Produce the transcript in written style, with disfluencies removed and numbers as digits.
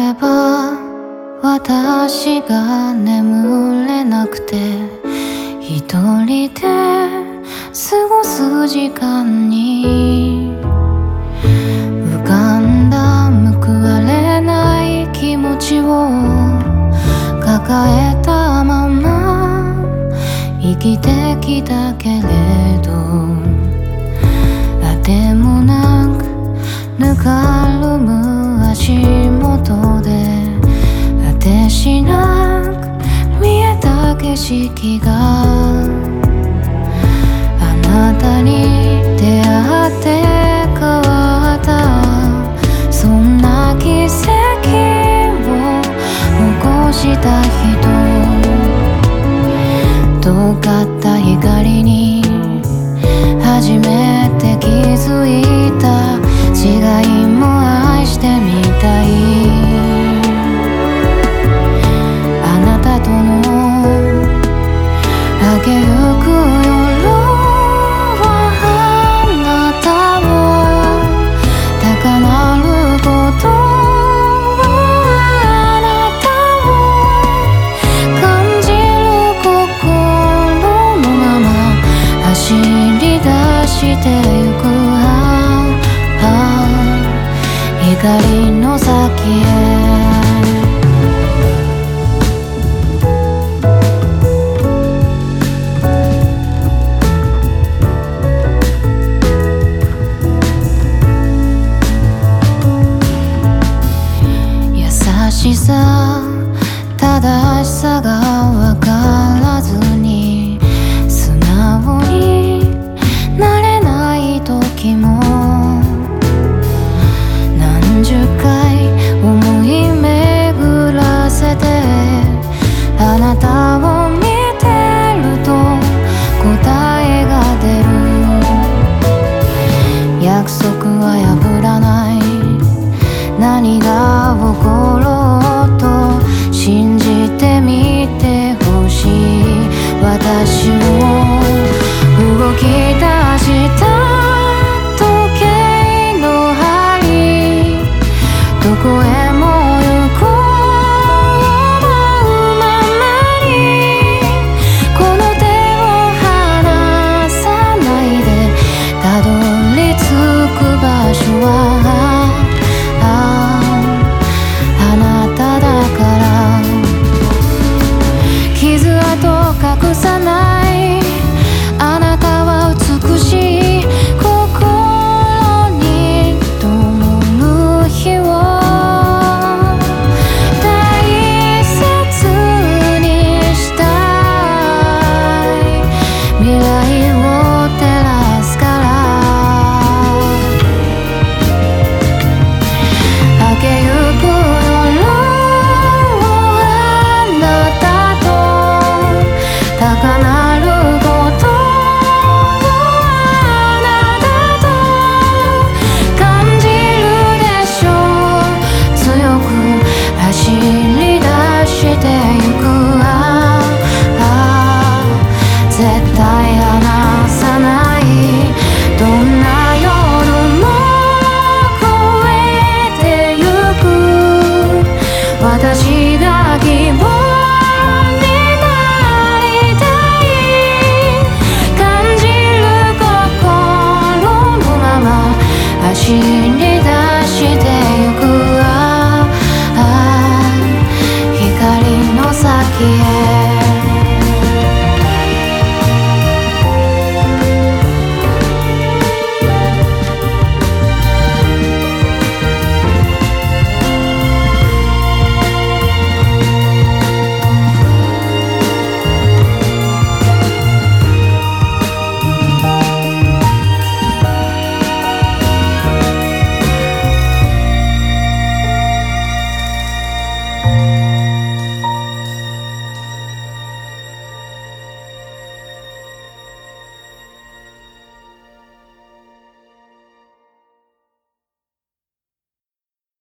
れば私が眠れなくて一人で過ごす時間に浮かんだ報われない気持ちを抱えたまま生きてきたけれどあてもなくぬかるむ足元で果てしなく見えた景色があなたに出会って変わったそんな奇跡を残した人遠かった光に初めて気づいた違いも愛してみたいあなたとの明けゆく夜はあなたを高鳴ることはあなたを感じる心のまま走り出してゆく光の先へ優しさ正しさが分からずに素直になれない時も10回思い巡らせてあなたを見てると答えが出る約束は破らない何が起ころうと信じてみてほしい私を動き出したどこへも行こう思うままにこの手を離さないでたどり着く場所はあなただから傷跡隠さないあなたは美しい心に灯る日を高鳴ることをあなたと感じるでしょう強く走り出してゆく絶対離さないどんな夜も越えてゆく私が希望she